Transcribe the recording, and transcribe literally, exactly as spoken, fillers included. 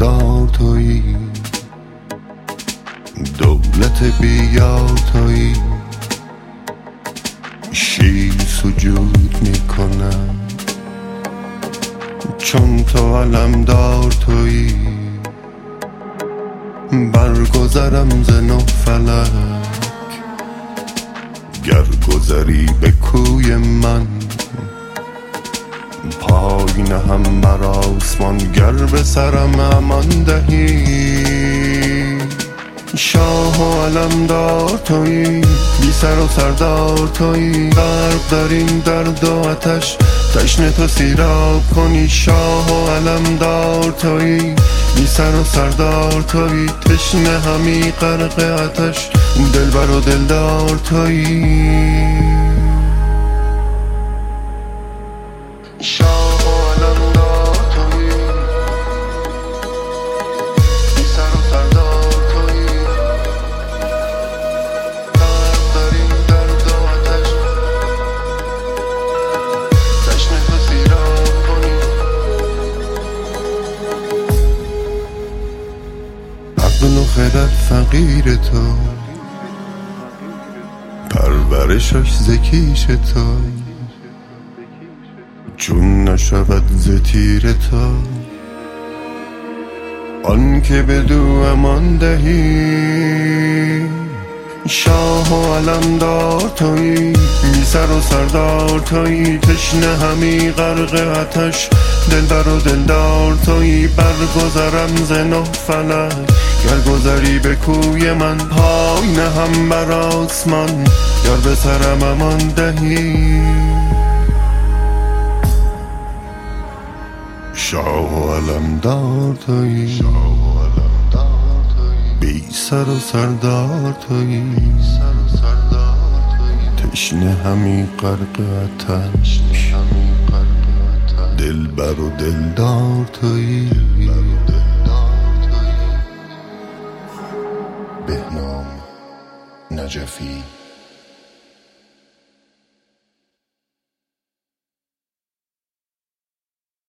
دار تویی، دولت بیار تویی. شیر سجود میکنم چون تو علمدار تویی. برگذرم ز نه فلک گر گذری به کوی من. پای نهم بر آسمان گر به سرم امان دهی. شاه و علمدار تویی، بی سر و سردار تویی. غرق در این درد و آتش تشنه تو سیراب کنی. شاه و علمدار تویی، بی سر و سردار تویی. تشنه همی غرق آتش دلبر و دلدار تویی. شاه و علمدار تویی، بی سر و سردار تویی. غرق در این درد و آتش تشنه تو سیراب کنی. عقل و خرد فقیر تو، پرورشش ز کیش تو. چون نشود ز تیر تو آن که بدو امان دهی. شاه و علمدار تویی، بی سر و سردار تویی. تشنه همی غرق آتش دلبر و دلدار تویی. برگذرم ز نه فلک گر گذری به کوی من. پای نهم بر آسمان گر به سرم امان دهی. شاه و علمدار تویی، بی سر و سردار تویی. تشنه همی غرق آتش دلبر و دلدار تویی. بهنام نجفی.